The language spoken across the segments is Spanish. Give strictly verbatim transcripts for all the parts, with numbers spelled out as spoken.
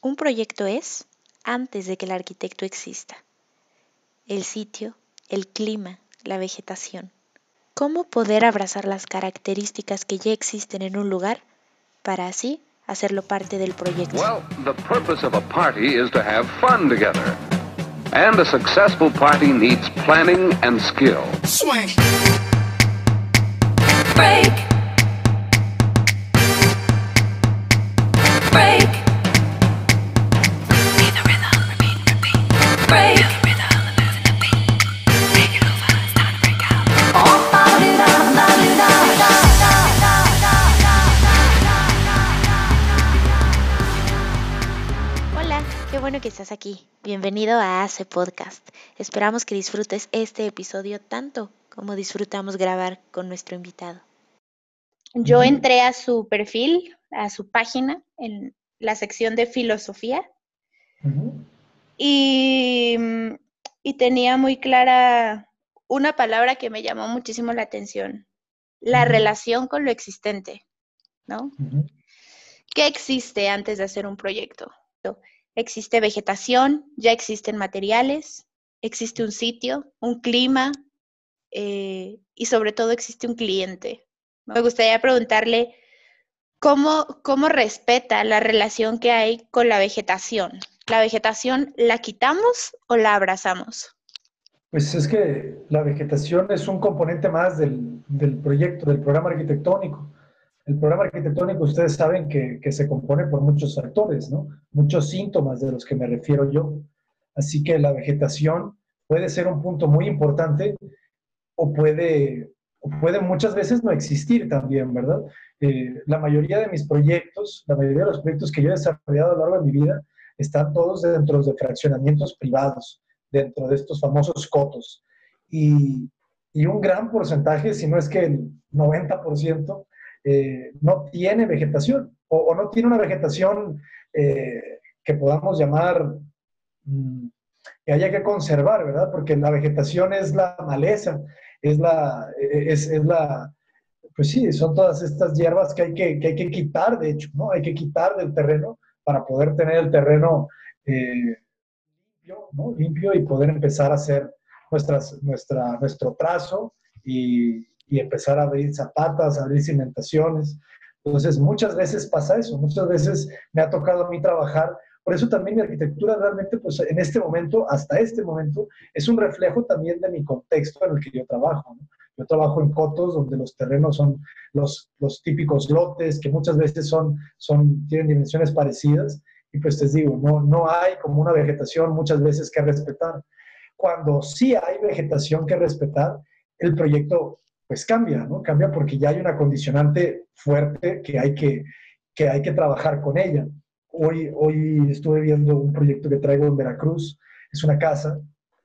Un proyecto es antes de que el arquitecto exista. El sitio, el clima, la vegetación. ¿Cómo poder abrazar las características que ya existen en un lugar para así hacerlo parte del proyecto? Well, the purpose of a party is to have fun together. And a successful party needs planning and skill. Swing. Break. Break. Be the rhythm, repeat, repeat. Break. Feel the rhythm, moving the beat. Take it over, it's time to break out. Oh, ba do da da do da da da da da da da. Hola, qué bueno que estás aquí. Bienvenido a Hace Podcast. Esperamos que disfrutes este episodio tanto como disfrutamos grabar con nuestro invitado. Yo entré a su perfil, a su página, en la sección de filosofía, Uh-huh. y, y tenía muy clara una palabra que me llamó muchísimo la atención, la Ujú. relación con lo existente, ¿no? Uh-huh. ¿Qué existe antes de hacer un proyecto? Existe vegetación, ya existen materiales, existe un sitio, un clima, eh, y sobre todo existe un cliente. Me gustaría preguntarle cómo, cómo respeta la relación que hay con la vegetación. ¿La vegetación la quitamos o la abrazamos? Pues es que la vegetación es un componente más del, del proyecto, del programa arquitectónico. El programa arquitectónico, ustedes saben que, que se compone por muchos factores, ¿no? Muchos síntomas de los que me refiero yo. Así que la vegetación puede ser un punto muy importante o puede, o puede muchas veces no existir también, ¿verdad? Eh, la mayoría de mis proyectos, la mayoría de los proyectos que yo he desarrollado a lo largo de mi vida, están todos dentro de fraccionamientos privados, dentro de estos famosos cotos. Y, y un gran porcentaje, si no es que el noventa por ciento, eh, no tiene vegetación o, o no tiene una vegetación eh, que podamos llamar mm, que haya que conservar, ¿verdad? Porque la vegetación es la maleza, es la, es, es la, pues sí, son todas estas hierbas que hay que, que hay que quitar, de hecho, ¿no? Hay que quitar del terreno para poder tener el terreno eh, limpio, ¿no? Limpio y poder empezar a hacer nuestras, nuestra, nuestro trazo y, y empezar a abrir zapatas, a abrir cimentaciones. Entonces, muchas veces pasa eso, muchas veces me ha tocado a mí trabajar. Por eso también mi arquitectura realmente, pues en este momento, hasta este momento, es un reflejo también de mi contexto en el que yo trabajo, ¿no? Yo trabajo en cotos donde los terrenos son los, los típicos lotes que muchas veces son, son, tienen dimensiones parecidas y pues les digo, no, no hay como una vegetación muchas veces que respetar. Cuando sí hay vegetación que respetar, el proyecto pues cambia, ¿no? Cambia porque ya hay una condicionante fuerte que hay que, que, hay que trabajar con ella. Hoy, hoy estuve viendo un proyecto que traigo en Veracruz, es una casa,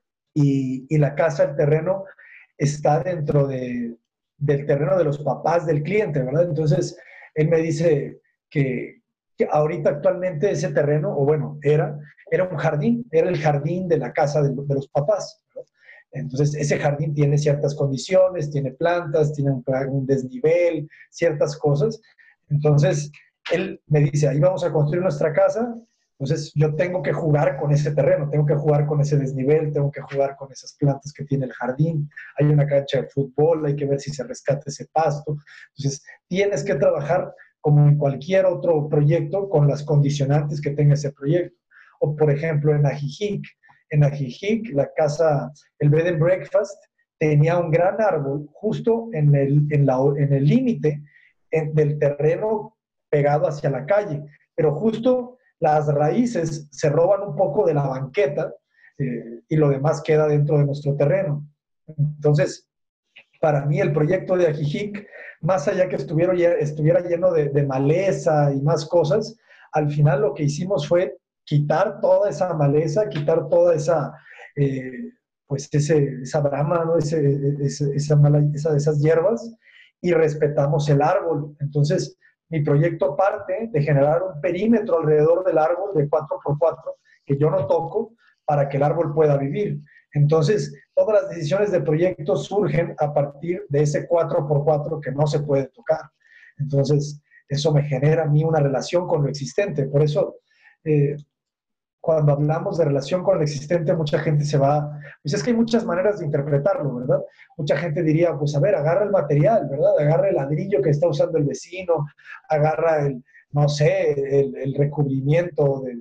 y, y la casa, el terreno, está dentro de, del terreno de los papás del cliente, ¿verdad? Entonces, él me dice que, que ahorita actualmente ese terreno, o bueno, era, era un jardín, era el jardín de la casa de, de los papás, ¿verdad? Entonces, ese jardín tiene ciertas condiciones, tiene plantas, tiene un, un desnivel, ciertas cosas. Entonces, él me dice, ahí vamos a construir nuestra casa, entonces yo tengo que jugar con ese terreno, tengo que jugar con ese desnivel, tengo que jugar con esas plantas que tiene el jardín, hay una cancha de fútbol, hay que ver si se rescata ese pasto. Entonces, tienes que trabajar como en cualquier otro proyecto con las condicionantes que tenga ese proyecto. O, por ejemplo, en Ajijic, en Ajijic, la casa, el bed and breakfast, tenía un gran árbol justo en el en la, en el límite del terreno pegado hacia la calle, pero justo las raíces se roban un poco de la banqueta eh, y lo demás queda dentro de nuestro terreno. Entonces, para mí el proyecto de Ajijic, más allá que estuviera, estuviera lleno de, de maleza y más cosas, al final lo que hicimos fue quitar toda esa maleza, quitar toda esa, eh, pues ese, esa brama, ¿no? ese, ese, esa mala, esa, esas hierbas, y respetamos el árbol. Entonces, mi proyecto parte de generar un perímetro alrededor del árbol de cuatro por cuatro que yo no toco para que el árbol pueda vivir. Entonces, todas las decisiones de proyecto surgen a partir de ese cuatro por cuatro que no se puede tocar. Entonces, eso me genera a mí una relación con lo existente. Por eso, eh, cuando hablamos de relación con el existente, mucha gente se va, pues es que hay muchas maneras de interpretarlo, ¿verdad? Mucha gente diría, pues a ver, agarra el material, ¿verdad? Agarra el ladrillo que está usando el vecino, agarra el, no sé, el, el recubrimiento de,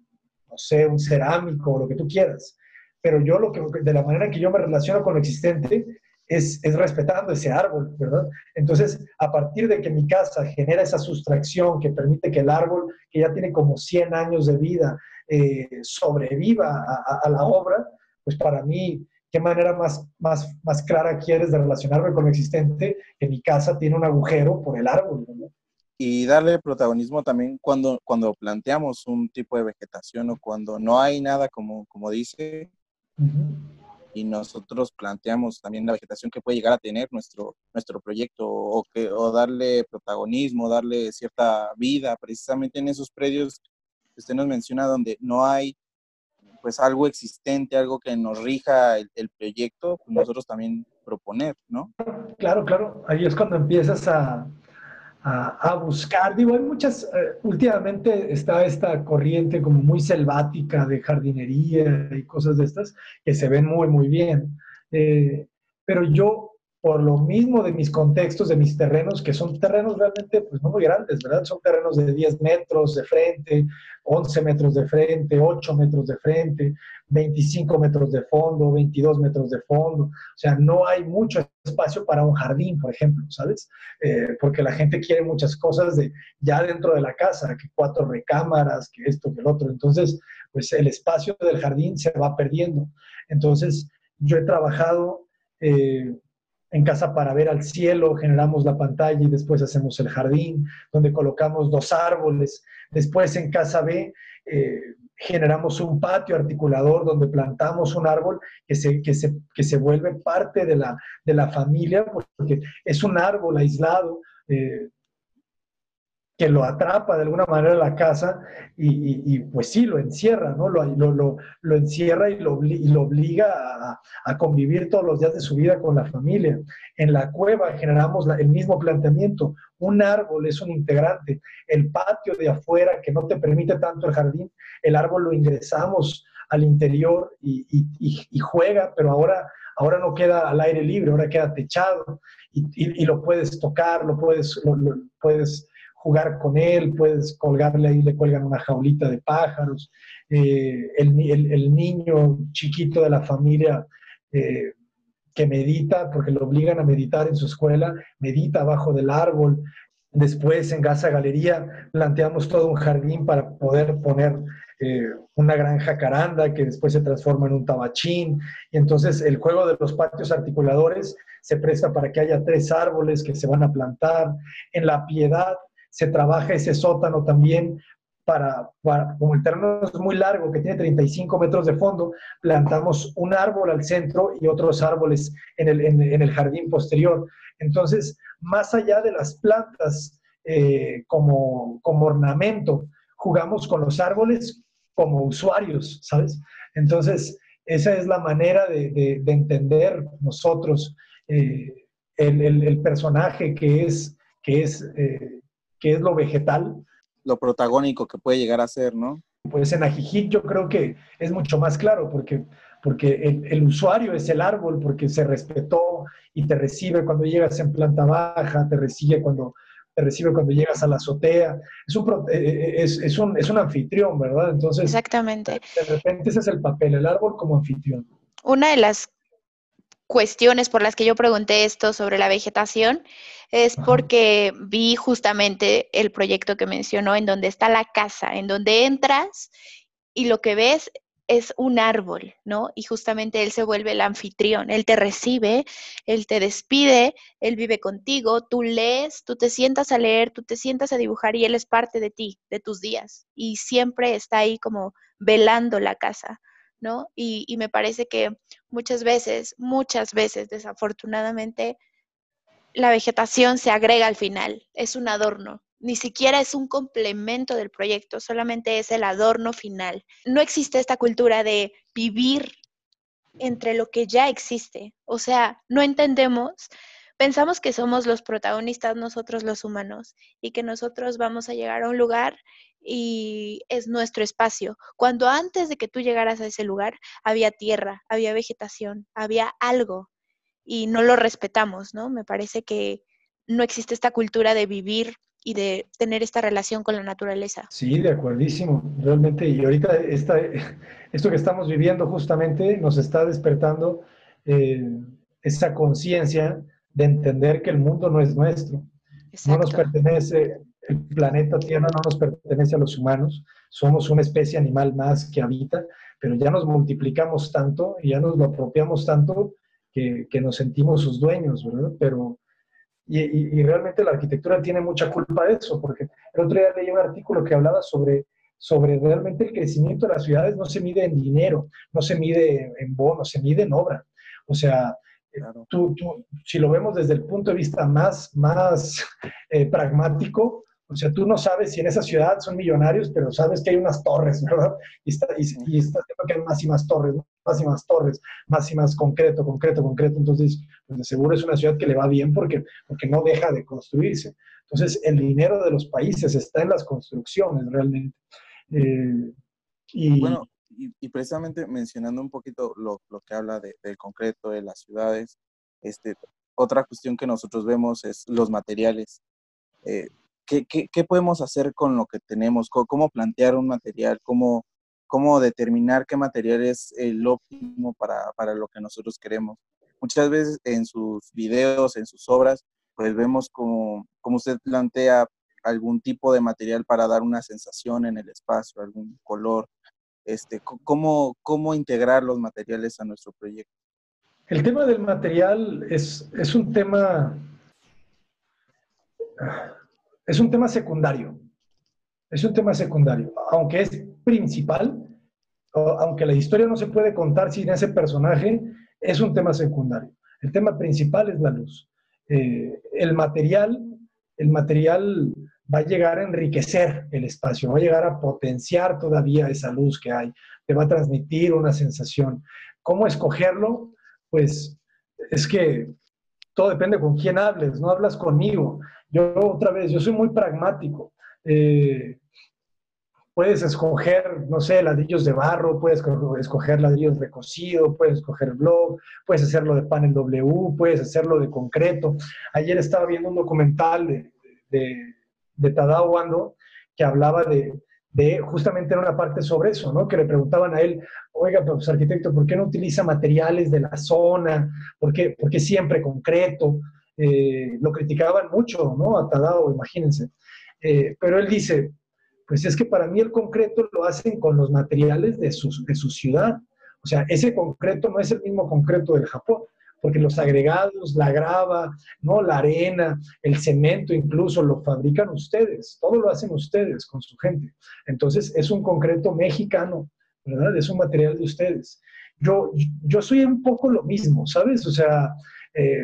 no sé, un cerámico, lo que tú quieras. Pero yo lo que, de la manera en que yo me relaciono con lo existente es, es respetando ese árbol, ¿verdad? Entonces, a partir de que mi casa genera esa sustracción que permite que el árbol, que ya tiene como cien años de vida, eh, sobreviva a, a, a la obra, pues para mí, qué manera más, más, más clara quieres de relacionarme con lo existente, que mi casa tiene un agujero por el árbol, ¿verdad? Y darle protagonismo también cuando, cuando planteamos un tipo de vegetación o cuando no hay nada, como, como dice, Uh-huh. y nosotros planteamos también la vegetación que puede llegar a tener nuestro, nuestro proyecto o, que, o darle protagonismo, darle cierta vida, precisamente en esos predios que usted nos menciona donde no hay pues algo existente, algo que nos rija el, el proyecto, pues nosotros también proponer, ¿no? Claro, claro. Ahí es cuando empiezas a, a, a buscar. Digo, hay muchas, eh, últimamente está esta corriente como muy selvática de jardinería y cosas de estas que se ven muy, muy bien. Eh, pero yo, por lo mismo de mis contextos, de mis terrenos, que son terrenos realmente pues no muy grandes, ¿verdad? Son terrenos de diez metros de frente, once metros de frente, ocho metros de frente, veinticinco metros de fondo, veintidós metros de fondo. O sea, no hay mucho espacio para un jardín, por ejemplo, ¿sabes? Eh, porque la gente quiere muchas cosas de ya dentro de la casa, que cuatro recámaras, que esto, que el otro. Entonces, pues el espacio del jardín se va perdiendo. Entonces, yo he trabajado eh, en Casa para Ver al Cielo, generamos la pantalla y después hacemos el jardín, donde colocamos dos árboles. Después en Casa B eh, generamos un patio articulador donde plantamos un árbol que se, que se, que se vuelve parte de la, de la familia, porque es un árbol aislado, eh, que lo atrapa de alguna manera la casa y, y, y pues sí, lo encierra, ¿no? Lo, lo, lo, lo encierra y lo, y lo obliga a, a, convivir todos los días de su vida con la familia. En la cueva generamos la, el mismo planteamiento. Un árbol es un integrante. El patio de afuera que no te permite tanto el jardín, el árbol lo ingresamos al interior y, y, y juega, pero ahora, ahora no queda al aire libre, ahora queda techado y, y, y lo puedes tocar, lo puedes... Lo, lo, puedes jugar con él, puedes colgarle ahí, le cuelgan una jaulita de pájaros, eh, el, el, el, niño chiquito de la familia eh, que medita, porque lo obligan a meditar en su escuela, medita abajo del árbol. Después en Casa Galería planteamos todo un jardín para poder poner eh, una gran jacaranda que después se transforma en un tabachín. Y entonces el juego de los patios articuladores se presta para que haya tres árboles que se van a plantar. En La Piedad se trabaja ese sótano también para, para, como el terreno es muy largo, que tiene treinta y cinco metros de fondo, plantamos un árbol al centro y otros árboles en el, en, en el jardín posterior. Entonces, más allá de las plantas eh, como, como ornamento, jugamos con los árboles como usuarios, ¿sabes? Entonces, esa es la manera de, de, de entender nosotros eh, el, el, el personaje que es, que es eh, que es lo vegetal. Lo protagónico que puede llegar a ser, ¿no? Pues en Ajijic yo creo que es mucho más claro, porque, porque el, el usuario es el árbol, porque se respetó y te recibe cuando llegas en planta baja, te recibe cuando, te recibe cuando llegas a la azotea. Es un, es, es un, es un anfitrión, ¿verdad? Entonces, exactamente. De repente ese es el papel, el árbol como anfitrión. Una de las cuestiones por las que yo pregunté esto sobre la vegetación es porque vi justamente el proyecto que mencionó en donde está la casa, en donde entras y lo que ves es un árbol, ¿no? Y justamente él se vuelve el anfitrión, él te recibe, él te despide, él vive contigo, tú lees, tú te sientas a leer, tú te sientas a dibujar y él es parte de ti, de tus días y siempre está ahí como velando la casa, ¿no? Y, y me parece que muchas veces, muchas veces, desafortunadamente, la vegetación se agrega al final, es un adorno, ni siquiera es un complemento del proyecto, solamente es el adorno final. No existe esta cultura de vivir entre lo que ya existe, o sea, no entendemos, pensamos que somos los protagonistas nosotros los humanos y que nosotros vamos a llegar a un lugar y es nuestro espacio. Cuando antes de que tú llegaras a ese lugar, había tierra, había vegetación, había algo y no lo respetamos, ¿no? Me parece que no existe esta cultura de vivir y de tener esta relación con la naturaleza. Sí, de acuerdísimo, realmente. Y ahorita esta, esto que estamos viviendo justamente nos está despertando eh, esa conciencia de entender que el mundo no es nuestro, no nos Exacto. pertenece, el planeta Tierra no nos pertenece a los humanos, somos una especie animal más que habita, pero ya nos multiplicamos tanto y ya nos lo apropiamos tanto que, que nos sentimos sus dueños, ¿verdad? Pero y, y, y, realmente la arquitectura tiene mucha culpa de eso, porque el otro día leí un artículo que hablaba sobre, sobre realmente el crecimiento de las ciudades no se mide en dinero, no se mide en bonos, se mide en obra. O sea, Claro. tú, tú, si lo vemos desde el punto de vista más, más eh, pragmático, o sea, tú no sabes si en esa ciudad son millonarios, pero sabes que hay unas torres, ¿verdad? Y está, y, y está haciendo que hay más y más torres, más y más torres, más y más concreto, concreto, concreto. Entonces, pues de seguro es una ciudad que le va bien porque, porque no deja de construirse. Entonces, el dinero de los países está en las construcciones realmente. Eh, y Bueno, y, y precisamente mencionando un poquito lo, lo que habla de, del concreto, de las ciudades, este, otra cuestión que nosotros vemos es los materiales. Eh, ¿qué, qué, qué podemos hacer con lo que tenemos? ¿Cómo, cómo plantear un material? ¿Cómo, cómo determinar qué material es el óptimo para, para lo que nosotros queremos? Muchas veces en sus videos, en sus obras, pues vemos como, como usted plantea algún tipo de material para dar una sensación en el espacio, algún color, este, cómo, cómo integrar los materiales a nuestro proyecto. el tema del material es, es un tema, es un tema secundario. Es un tema secundario, aunque es principal, aunque la historia no se puede contar sin ese personaje, es un tema secundario. El tema principal es la luz. Eh, el material, el material va a llegar a enriquecer el espacio, va a llegar a potenciar todavía esa luz que hay, te va a transmitir una sensación. ¿Cómo escogerlo? Pues es que todo depende con quién hables, no hablas conmigo. Yo otra vez, yo soy muy pragmático. Eh, puedes escoger, no sé, ladrillos de barro, puedes escoger ladrillos de cocido, puedes escoger block, puedes hacerlo de panel W, puedes hacerlo de concreto. Ayer estaba viendo un documental de, de, de Tadao Ando que hablaba de, de, justamente en una parte sobre eso, ¿no? Que le preguntaban a él, oiga, pues arquitecto, ¿por qué no utiliza materiales de la zona? ¿Por qué, por qué siempre concreto? Eh, lo criticaban mucho, ¿no? A Tadao, imagínense. Eh, pero él dice, pues es que para mí el concreto lo hacen con los materiales de su, de su ciudad. O sea, ese concreto no es el mismo concreto del Japón, porque los agregados, la grava, ¿no? La arena, el cemento incluso, lo fabrican ustedes. Todo lo hacen ustedes con su gente. Entonces, es un concreto mexicano, ¿verdad? Es un material de ustedes. Yo, yo soy un poco lo mismo, ¿sabes? O sea, eh,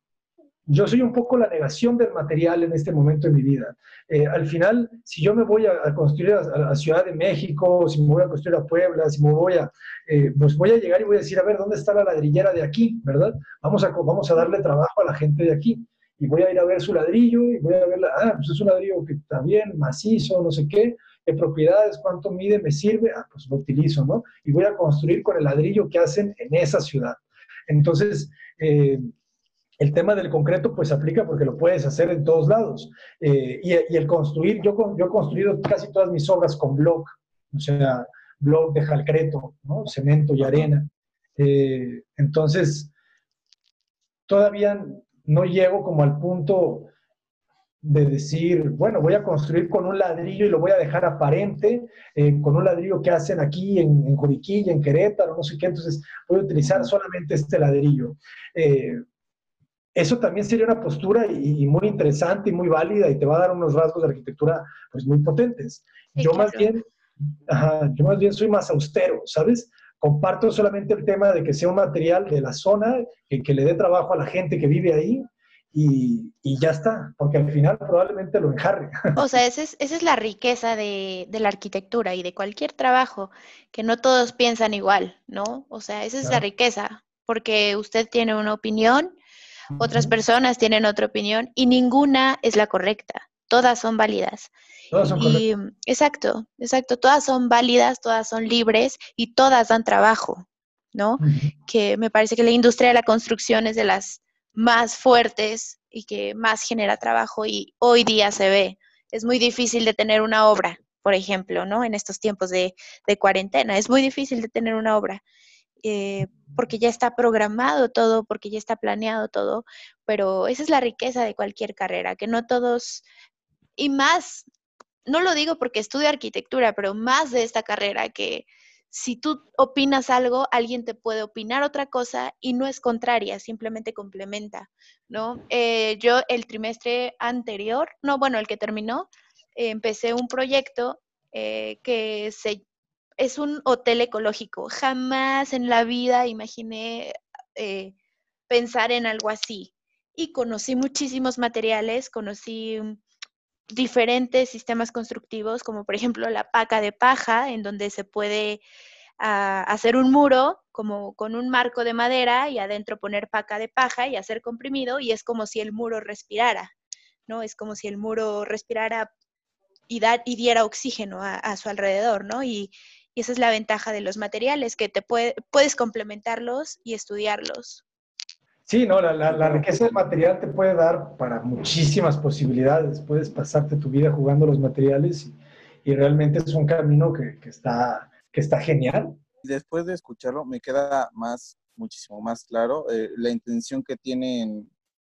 yo soy un poco la negación del material en este momento de mi vida. Eh, al final, si yo me voy a, a construir a, a, Ciudad de México, si me voy a construir a Puebla, si me voy a, eh, pues voy a llegar y voy a decir, a ver, ¿dónde está la ladrillera de aquí? ¿Verdad? Vamos a, vamos a darle trabajo a la gente de aquí. Y voy a ir a ver su ladrillo y voy a ver, la, ah, pues es un ladrillo que está bien, macizo, no sé qué, qué propiedades, cuánto mide, me sirve, ah, pues lo utilizo, ¿no? Y voy a construir con el ladrillo que hacen en esa ciudad. Entonces, eh, el tema del concreto pues aplica porque lo puedes hacer en todos lados. Eh, y, y, el construir, yo, yo he construido casi todas mis obras con block, o sea, block de jalcreto, ¿no? Cemento y arena. Eh, entonces, todavía no llego como al punto de decir, bueno, voy a construir con un ladrillo y lo voy a dejar aparente, eh, con un ladrillo que hacen aquí en, en Juriquilla, en Querétaro, no sé qué, entonces voy a utilizar solamente este ladrillo. Eh, Eso también sería una postura y, y muy interesante y muy válida y te va a dar unos rasgos de arquitectura pues muy potentes. Sí, Yo claro. más bien, ajá, yo más bien soy más austero, ¿sabes? Comparto solamente el tema de que sea un material de la zona, que, que le dé trabajo a la gente que vive ahí y, y ya está, porque al final probablemente lo enjarre. O sea, esa es, esa es la riqueza de, de la arquitectura y de cualquier trabajo, que no todos piensan igual, ¿no? O sea, esa es la Claro. riqueza, porque usted tiene una opinión, otras personas tienen otra opinión y ninguna es la correcta. todas son válidas. Todas son Y correctas. exacto, exacto, todas son válidas, todas son libres y todas dan trabajo, ¿no? Ujú. Que me parece que la industria de la construcción es de las más fuertes y que más genera trabajo y hoy día se ve. Es muy difícil de tener una obra, por ejemplo, ¿no? En estos tiempos de, de cuarentena, es muy difícil de tener una obra. Eh, porque ya está programado todo, porque ya está planeado todo, pero esa es la riqueza de cualquier carrera, que no todos, y más, no lo digo porque estudio arquitectura, pero más de esta carrera, que si tú opinas algo, alguien te puede opinar otra cosa y no es contraria, simplemente complementa, ¿no? Eh, yo el trimestre anterior, no, bueno, el que terminó, eh, empecé un proyecto eh, que se es un hotel ecológico. Jamás en la vida imaginé eh, pensar en algo así. Y conocí muchísimos materiales, conocí mm, diferentes sistemas constructivos, como por ejemplo la paca de paja, en donde se puede ah, hacer un muro como con un marco de madera y adentro poner paca de paja y hacer comprimido, y es como si el muro respirara, ¿no? Es como si el muro respirara y, dar, y diera oxígeno a, a su alrededor, ¿no? Y, y, esa es la ventaja de los materiales, que te puede, puedes complementarlos y estudiarlos. Sí, no, la, la, la riqueza del material te puede dar para muchísimas posibilidades. Puedes pasarte tu vida jugando los materiales y, y realmente es un camino que, que, está, que está genial. Después de escucharlo, me queda más, muchísimo más claro eh, la intención que tiene en,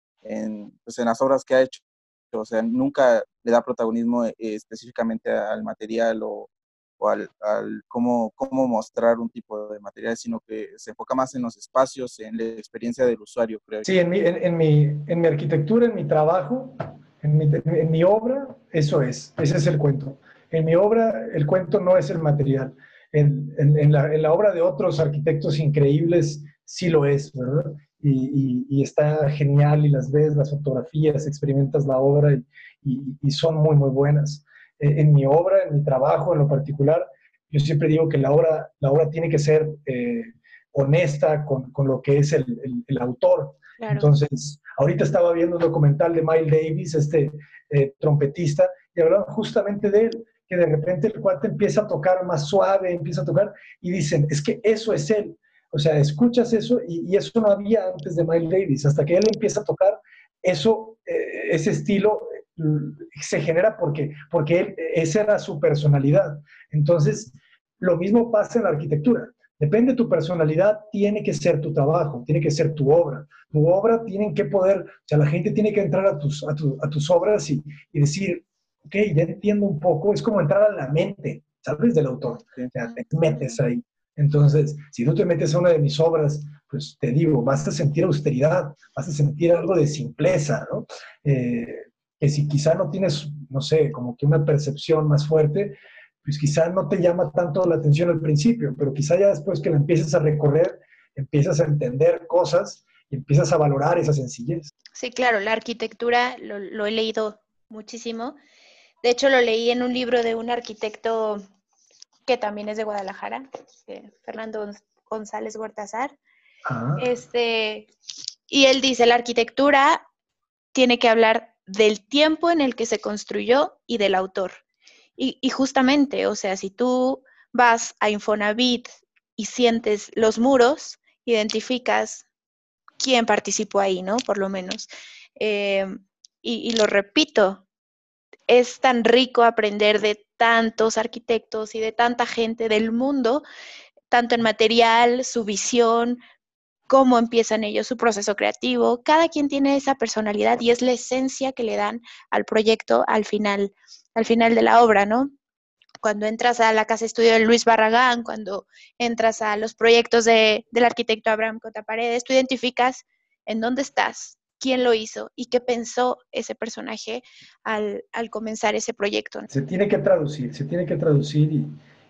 en, pues en las obras que ha hecho. O sea, nunca le da protagonismo eh, específicamente al material o, o al, al cómo, cómo mostrar un tipo de material, sino que se enfoca más en los espacios, en la experiencia del usuario, creo. Sí, en mi, en, en mi, en mi arquitectura, en mi trabajo, en mi, en mi obra, eso es, ese es el cuento. En mi obra, el cuento no es el material. En, en, en, la, en la obra de otros arquitectos increíbles, sí lo es, ¿verdad? Y, y, y está genial y las ves, las fotografías, experimentas la obra y, y, y son muy, muy buenas. En, en mi obra, en mi trabajo en lo particular, yo siempre digo que la obra, la obra tiene que ser eh, honesta con, con, lo que es el, el, el autor. Claro. Entonces, ahorita estaba viendo un documental de Miles Davis, este eh, trompetista, y hablaban justamente de él, que de repente el cuate empieza a tocar más suave, empieza a tocar, y dicen, es que eso es él. O sea, escuchas eso, y, y eso no había antes de Miles Davis. Hasta que él empieza a tocar, eso, eh, ese estilo eh, se genera porque, porque él, esa era su personalidad. Entonces, lo mismo pasa en la arquitectura. Depende de tu personalidad, tiene que ser tu trabajo, tiene que ser tu obra. Tu obra tiene que poder, o sea, la gente tiene que entrar a tus, a tu, a tus obras y, y decir, ok, ya entiendo un poco, es como entrar a la mente, ¿sabes? Del autor. Sí. O sea, te metes ahí. Entonces, si tú te metes a una de mis obras, pues te digo, vas a sentir austeridad, vas a sentir algo de simpleza, ¿no? Eh, que si quizá no tienes, no sé, como que una percepción más fuerte, pues quizá no te llama tanto la atención al principio, pero quizá ya después que la empieces a recorrer, empiezas a entender cosas y empiezas a valorar esa sencillez. Sí, claro, la arquitectura lo, lo he leído muchísimo. De hecho, lo leí en un libro de un arquitecto que también es de Guadalajara, eh, Fernando González Gortázar. Ah. Este, y él dice, la arquitectura tiene que hablar del tiempo en el que se construyó y del autor. Y, y justamente, o sea, si tú vas a Infonavit y sientes los muros, identificas quién participó ahí, ¿no? Por lo menos. Eh, y, y lo repito, es tan rico aprender de tantos arquitectos y de tanta gente del mundo, tanto en material, su visión, cómo empiezan ellos su proceso creativo. Cada quien tiene esa personalidad y es la esencia que le dan al proyecto al final, al final de la obra, ¿no? Cuando entras a la casa estudio de Luis Barragán, cuando entras a los proyectos de, del arquitecto Abraham Cotaparedes, tú identificas en dónde estás, quién lo hizo y qué pensó ese personaje al, al comenzar ese proyecto. Se tiene que traducir, se tiene que traducir y,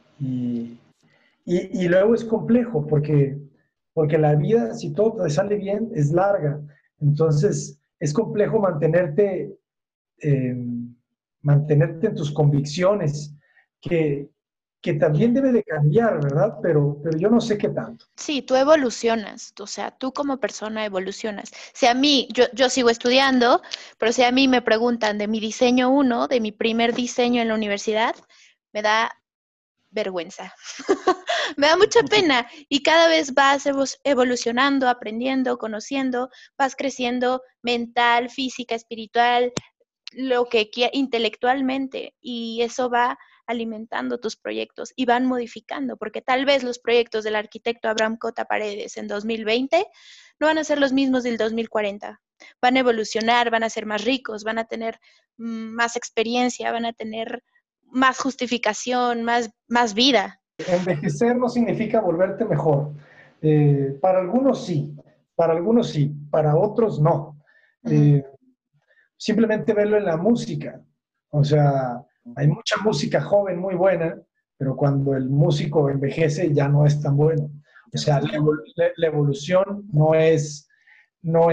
y, y, y luego es complejo porque, porque la vida, si todo te sale bien, es larga. Entonces, es complejo mantenerte, eh, mantenerte en tus convicciones, que, que también debe de cambiar, ¿verdad? Pero, pero yo no sé qué tanto. Sí, tú evolucionas, o sea, tú como persona evolucionas. Si a mí, yo, yo sigo estudiando, pero si a mí me preguntan de mi diseño uno, de mi primer diseño en la universidad, me da vergüenza. Me da mucha pena y cada vez vas evo- evolucionando, aprendiendo, conociendo, vas creciendo mental, física, espiritual, lo que quieras, intelectualmente, y eso va alimentando tus proyectos y van modificando, porque tal vez los proyectos del arquitecto Abraham Cota Paredes en dos mil veinte no van a ser los mismos del dos mil cuarenta. Van a evolucionar, van a ser más ricos, van a tener mm, más experiencia, van a tener más justificación, más, más vida. Envejecer no significa volverte mejor. Eh, para algunos sí, para algunos sí, para otros no. Eh, Simplemente verlo en la música. O sea, hay mucha música joven muy buena, pero cuando el músico envejece ya no es tan bueno. O sea, la, evol la, la evolución no es, no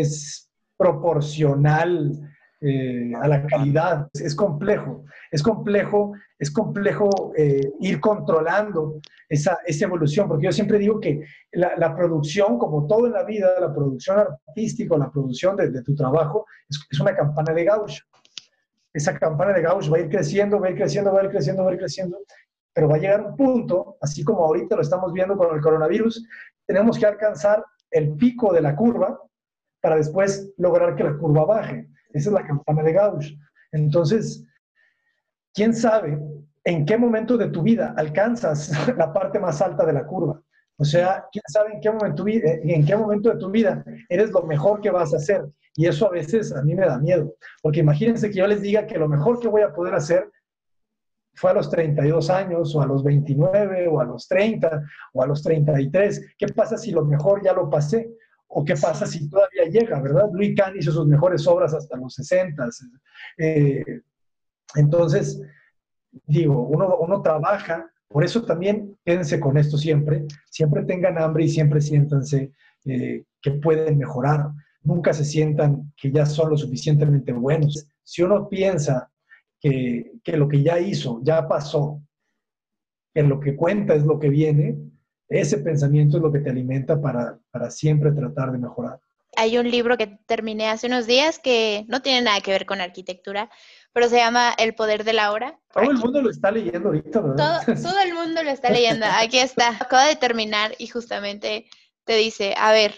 es proporcional eh, a la calidad. Es complejo, es complejo, es complejo eh, ir controlando esa, esa evolución, porque yo siempre digo que la, la producción, como todo en la vida, la producción artística, la producción de, de tu trabajo, es, es una campana de Gauss. Esa campana de Gauss va a ir creciendo, va a ir creciendo, va a ir creciendo, va a ir creciendo, pero va a llegar un punto, así como ahorita lo estamos viendo con el coronavirus, tenemos que alcanzar el pico de la curva para después lograr que la curva baje. Esa es la campana de Gauss. Entonces, ¿quién sabe en qué momento de tu vida alcanzas la parte más alta de la curva? O sea, ¿quién sabe en qué momento, en qué momento de tu vida eres lo mejor que vas a hacer? Y eso a veces a mí me da miedo, porque imagínense que yo les diga que lo mejor que voy a poder hacer fue a los treinta y dos años, o a los veintinueve, o a los treinta, o a los treinta y tres. ¿Qué pasa si lo mejor ya lo pasé? ¿O qué pasa si todavía llega, verdad? Louis Kahn hizo sus mejores obras hasta los sesenta. Eh, entonces, digo, uno, uno trabaja, por eso también quédense con esto siempre, siempre tengan hambre y siempre siéntanse eh, que pueden mejorar, nunca se sientan que ya son lo suficientemente buenos. Si uno piensa que, que lo que ya hizo, ya pasó, que lo que cuenta es lo que viene, ese pensamiento es lo que te alimenta para, para siempre tratar de mejorar. Hay un libro que terminé hace unos días que no tiene nada que ver con arquitectura, pero se llama El poder de la hora. Por Todo el aquí. mundo lo está leyendo ahorita, ¿verdad? Todo, todo el mundo lo está leyendo. Aquí está. Acaba de terminar y justamente te dice, a ver,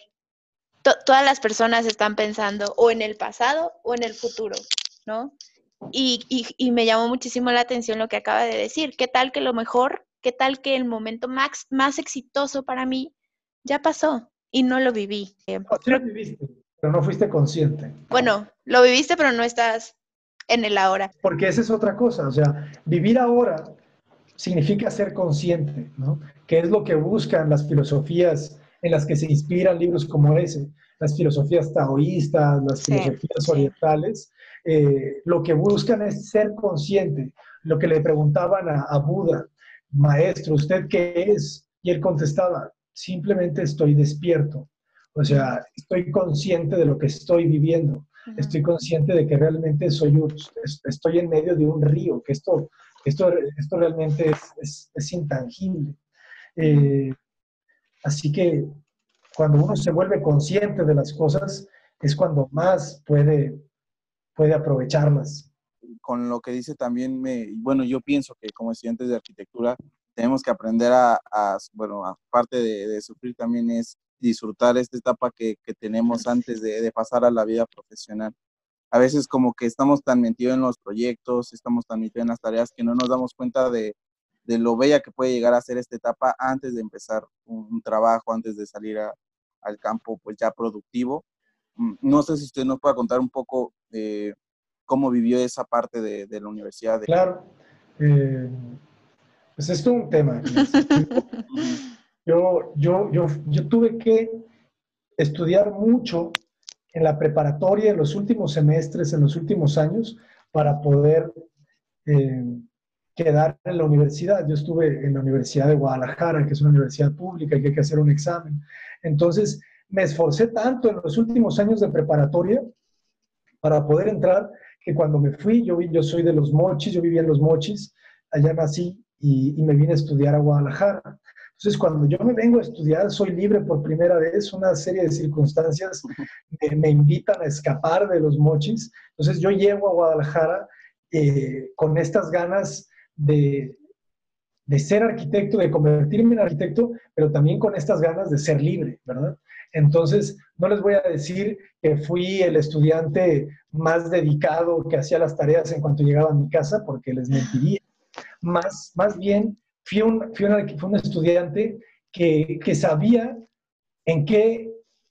to todas las personas están pensando o en el pasado o en el futuro, ¿no? Y, y, y me llamó muchísimo la atención lo que acaba de decir. ¿Qué tal que lo mejor, qué tal que el momento más, más exitoso para mí ya pasó y no lo viví? Eh, No, sí creo, lo viviste, pero no fuiste consciente. bueno, lo viviste, pero no estás en el ahora. Porque esa es otra cosa, o sea, vivir ahora significa ser consciente, ¿no? Que es lo que buscan las filosofías en las que se inspiran libros como ese, las filosofías taoístas, las Sí, filosofías sí. orientales, eh, lo que buscan es ser consciente. Lo que le preguntaban a, a Buda, maestro, ¿usted qué es? Y él contestaba, simplemente estoy despierto. O sea, estoy consciente de lo que estoy viviendo. Estoy consciente de que realmente soy un, estoy en medio de un río, que esto, esto, esto realmente es, es, es intangible. Eh, así que cuando uno se vuelve consciente de las cosas, es cuando más puede, puede aprovecharlas. Con lo que dice también, me, bueno, yo pienso que como estudiantes de arquitectura tenemos que aprender a, a bueno, aparte de, de sufrir, también es disfrutar esta etapa que, que tenemos antes de, de pasar a la vida profesional. A veces como que estamos tan metidos en los proyectos, estamos tan metidos en las tareas que no nos damos cuenta de, de lo bella que puede llegar a ser esta etapa antes de empezar un, un trabajo, antes de salir a, al campo pues ya productivo. No sé si usted nos puede contar un poco de cómo vivió esa parte de, de la universidad. De... Claro, eh, pues esto es un tema. Yo, yo, yo, yo tuve que estudiar mucho en la preparatoria, en los últimos semestres, en los últimos años, para poder eh, quedar en la universidad. Yo estuve en la Universidad de Guadalajara, que es una universidad pública y que hay que hacer un examen. Entonces, me esforcé tanto en los últimos años de preparatoria para poder entrar, que cuando me fui, yo, vi, yo soy de Los Mochis, yo vivía en Los Mochis, allá nací, y, y me vine a estudiar a Guadalajara. Entonces, cuando yo me vengo a estudiar, soy libre por primera vez, una serie de circunstancias me, me invitan a escapar de los Mochis. Entonces, yo llego a Guadalajara eh, con estas ganas de, de ser arquitecto, de convertirme en arquitecto, pero también con estas ganas de ser libre, ¿verdad? Entonces, no les voy a decir que fui el estudiante más dedicado que hacía las tareas en cuanto llegaba a mi casa, porque les mentiría. Más, más bien, fui un, fui un, fui un estudiante que, que sabía en qué,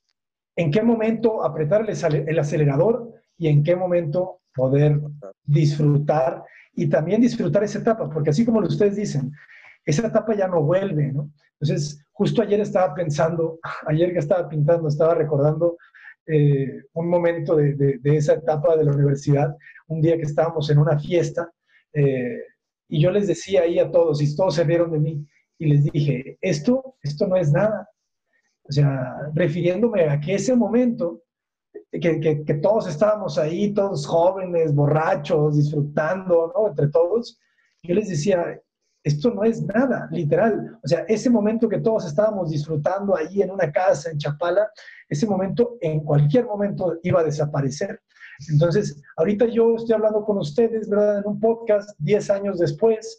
en qué momento apretar el, el acelerador y en qué momento poder disfrutar y también disfrutar esa etapa, porque así como ustedes dicen, esa etapa ya no vuelve, ¿no? Entonces, justo ayer estaba pensando, ayer que estaba pintando, estaba recordando eh, un momento de, de, de esa etapa de la universidad, un día que estábamos en una fiesta, eh, y yo les decía ahí a todos, y todos se rieron de mí, y les dije, esto, esto no es nada. O sea, refiriéndome a que ese momento, que, que, que todos estábamos ahí, todos jóvenes, borrachos, disfrutando, ¿no? Entre todos, yo les decía, esto no es nada, literal. O sea, ese momento que todos estábamos disfrutando ahí en una casa, en Chapala, ese momento, en cualquier momento, iba a desaparecer. Entonces, ahorita yo estoy hablando con ustedes, ¿verdad? En un podcast, diez años después,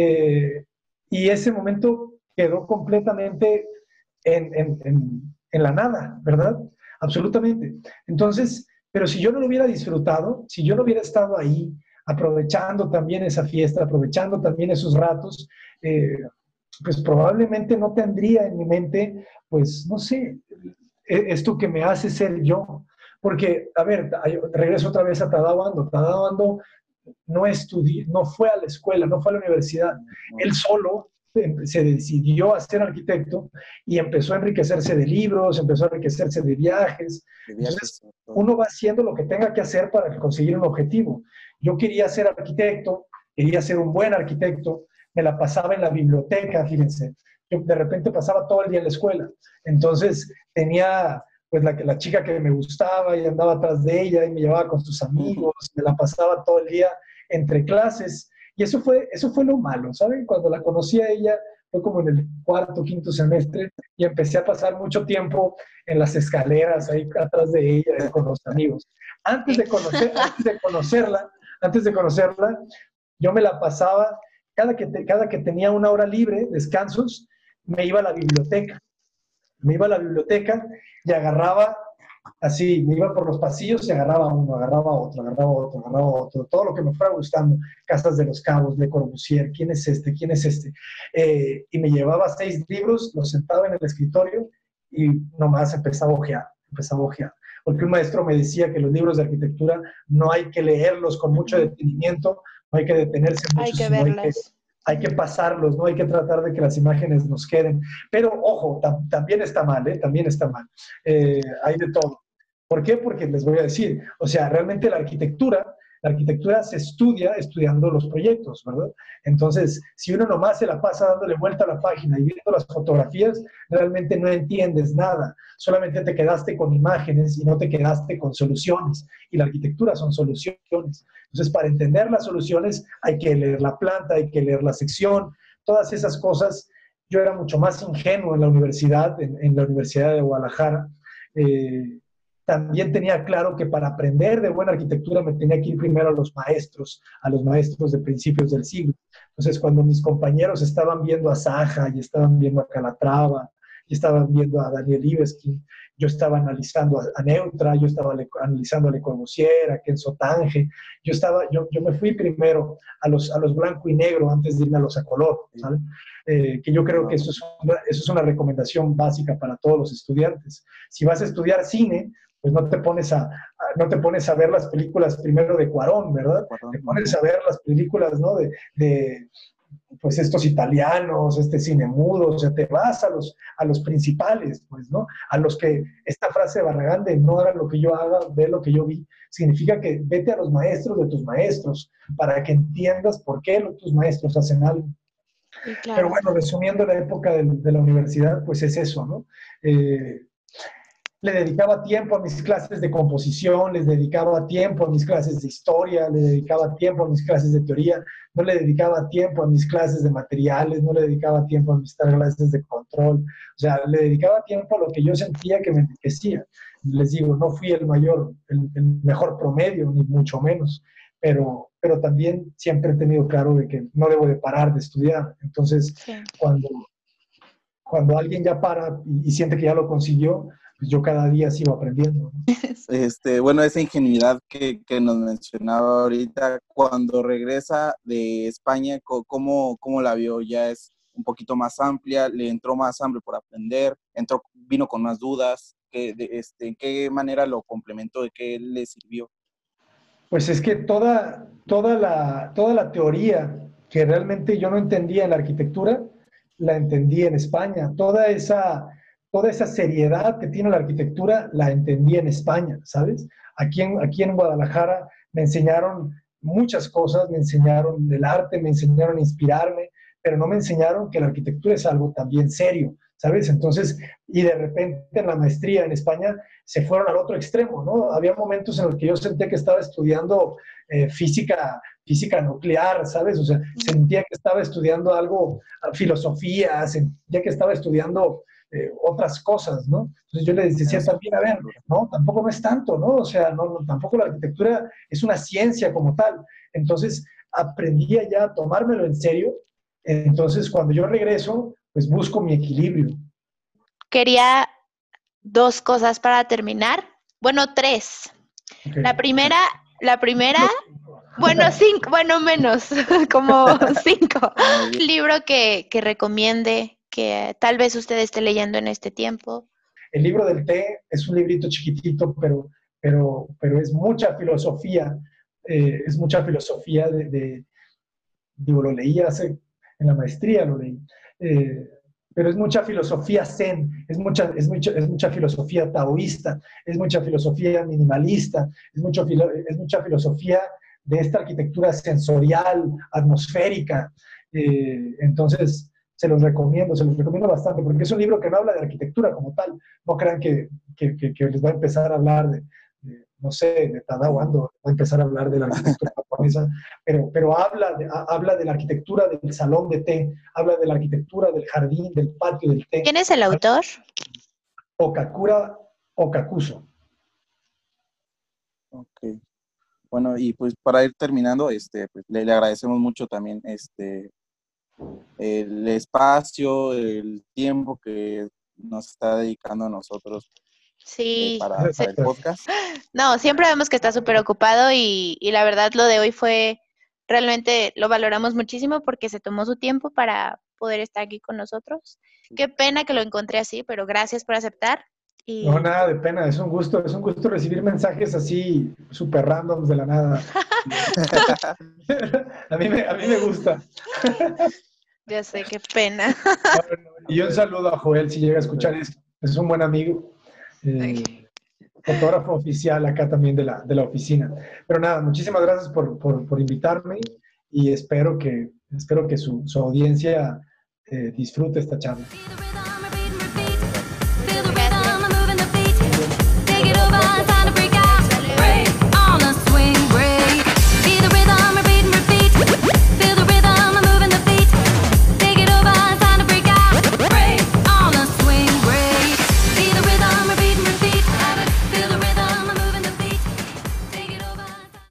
eh, y ese momento quedó completamente en, en, en, en la nada, ¿verdad? Absolutamente. Entonces, pero si yo no lo hubiera disfrutado, si yo no hubiera estado ahí, aprovechando también esa fiesta, aprovechando también esos ratos, eh, pues probablemente no tendría en mi mente, pues, no sé, esto que me hace ser yo. Porque, a ver, regreso otra vez a Tadao Ando. Tadao Ando no estudió, no fue a la escuela, no fue a la universidad. Él solo se decidió a ser arquitecto y empezó a enriquecerse de libros, empezó a enriquecerse de viajes. Entonces, uno va haciendo lo que tenga que hacer para conseguir un objetivo. Yo quería ser arquitecto, quería ser un buen arquitecto, me la pasaba en la biblioteca, fíjense. Yo de repente pasaba todo el día en la escuela. Entonces, tenía pues la, la chica que me gustaba y andaba atrás de ella y me llevaba con sus amigos, me la pasaba todo el día entre clases. Y eso fue, eso fue lo malo, ¿saben? Cuando la conocí a ella, fue como en el cuarto, quinto semestre, y empecé a pasar mucho tiempo en las escaleras, ahí atrás de ella, con los amigos. Antes de, conocer, antes de conocerla, antes de conocerla, yo me la pasaba, cada que, te, cada que tenía una hora libre, descansos, me iba a la biblioteca. Me iba a la biblioteca y agarraba así, me iba por los pasillos y agarraba uno, agarraba otro, agarraba otro, agarraba otro, todo lo que me fuera gustando, Casas de los Cabos, Le Corbusier, ¿quién es este? ¿Quién es este? Eh, y me llevaba seis libros, los sentaba en el escritorio y nomás empezaba a ojear, empezaba a ojear. Porque un maestro me decía que los libros de arquitectura no hay que leerlos con mucho detenimiento, no hay que detenerse mucho, Hay que sino verlas. hay que, hay que pasarlos, no hay que tratar de que las imágenes nos queden. Pero, ojo, tam también está mal, ¿eh? También está mal. Eh, hay de todo. ¿Por qué? Porque les voy a decir, o sea, realmente la arquitectura, la arquitectura se estudia estudiando los proyectos, ¿verdad? Entonces, si uno nomás se la pasa dándole vuelta a la página y viendo las fotografías, realmente no entiendes nada. Solamente te quedaste con imágenes y no te quedaste con soluciones. Y la arquitectura son soluciones. Entonces, para entender las soluciones hay que leer la planta, hay que leer la sección, todas esas cosas. Yo era mucho más ingenuo en la universidad, en, en la Universidad de Guadalajara. Eh, También tenía claro que para aprender de buena arquitectura me tenía que ir primero a los maestros, a los maestros de principios del siglo. Entonces, cuando mis compañeros estaban viendo a Saja y estaban viendo a Calatrava y estaban viendo a Daniel Libeskind, yo estaba analizando a, a Neutra, yo estaba le, analizando a Le Corbusier, a Kenzo Tange, yo, estaba, yo, yo me fui primero a los, a los blanco y negro antes de irme a los a color, ¿sabes? Eh, que yo creo que eso es, una, eso es una recomendación básica para todos los estudiantes. Si vas a estudiar cine, pues no te pones a, a, no te pones a ver las películas primero de Cuarón, ¿verdad? Cuarón, te pones a ver las películas, ¿no? De, de pues estos italianos, este cine mudo, o sea, te vas a los, a los principales, pues, ¿no? A los que, esta frase de Barragán de no hagan lo que yo haga, ve lo que yo vi, significa que vete a los maestros de tus maestros, para que entiendas por qué tus maestros hacen algo. Sí, claro. Pero bueno, resumiendo la época de, de la universidad, pues es eso, ¿no? Eh, le dedicaba tiempo a mis clases de composición, les dedicaba tiempo a mis clases de historia, le dedicaba tiempo a mis clases de teoría, no le dedicaba tiempo a mis clases de materiales, no le dedicaba tiempo a mis clases de control, o sea, le dedicaba tiempo a lo que yo sentía que me enriquecía. Les digo, no fui el mayor, el, el mejor promedio, ni mucho menos, pero, pero también siempre he tenido claro de que no debo de parar de estudiar. Entonces, Sí. cuando, cuando alguien ya para y, y siente que ya lo consiguió, pues yo cada día sigo aprendiendo, ¿no? Este, bueno, esa ingenuidad que, que nos mencionaba ahorita, cuando regresa de España, co- ¿cómo, cómo la vio? ¿Ya es un poquito más amplia? ¿Le entró más hambre por aprender? Entró, ¿vino con más dudas? ¿Qué, de, este, ¿En qué manera lo complementó? ¿De qué le sirvió? Pues es que toda, toda, la, toda la teoría que realmente yo no entendía en la arquitectura, la entendí en España. Toda esa, toda esa seriedad que tiene la arquitectura, la entendí en España, ¿sabes? Aquí en, aquí en Guadalajara me enseñaron muchas cosas, me enseñaron del arte, me enseñaron a inspirarme, pero no me enseñaron que la arquitectura es algo también serio, ¿sabes? Entonces, y de repente en la maestría en España se fueron al otro extremo, ¿no? Había momentos en los que yo sentía que estaba estudiando eh, física, física nuclear, ¿sabes? O sea, sentía que estaba estudiando algo, filosofía, sentía que estaba estudiando eh, otras cosas, ¿no? Entonces yo le decía también, a ver, no, tampoco no es tanto, ¿no? O sea, no, no, tampoco la arquitectura es una ciencia como tal. Entonces aprendía ya a tomármelo en serio. Entonces cuando yo regreso, pues busco mi equilibrio. Quería dos cosas para terminar. Bueno, tres. Okay. La primera, la primera, bueno, cinco, bueno, menos, como cinco. Libro que, que recomiende, que tal vez usted esté leyendo en este tiempo. El libro del té es un librito chiquitito, pero, pero, pero es mucha filosofía, eh, es mucha filosofía de, de, digo, lo leí hace, en la maestría lo leí, eh, pero es mucha filosofía zen, es mucha, es, mucha, es mucha filosofía taoísta, es mucha filosofía minimalista, es, mucho, es mucha filosofía de esta arquitectura sensorial, atmosférica. Eh, entonces, se los recomiendo, se los recomiendo bastante, porque es un libro que no habla de arquitectura como tal. No crean que, que, que, que les va a empezar a hablar de, de no sé, de Tadao Ando, va a empezar a hablar de la arquitectura japonesa, pero, pero habla, de, habla de la arquitectura del salón de té, habla de la arquitectura del jardín, del patio del té. ¿Quién es el autor? Okakura Okakuso. Ok. Bueno, y pues para ir terminando, este, pues, le, le agradecemos mucho también este, el espacio, el tiempo que nos está dedicando a nosotros Sí. eh, para, para el podcast. No, siempre vemos que está súper ocupado y, y la verdad lo de hoy fue, realmente lo valoramos muchísimo porque se tomó su tiempo para poder estar aquí con nosotros. Qué pena que lo encontré así, pero gracias por aceptar. Y... No, nada de pena, es un gusto, es un gusto recibir mensajes así súper randoms de la nada. a, mí me, a mí me gusta. Ya sé, qué pena. Y un saludo a Joel si llega a escuchar esto. Es un buen amigo, eh, fotógrafo oficial acá también de la, de la oficina. Pero nada, muchísimas gracias por, por, por invitarme y espero que, espero que su, su audiencia eh, disfrute esta charla.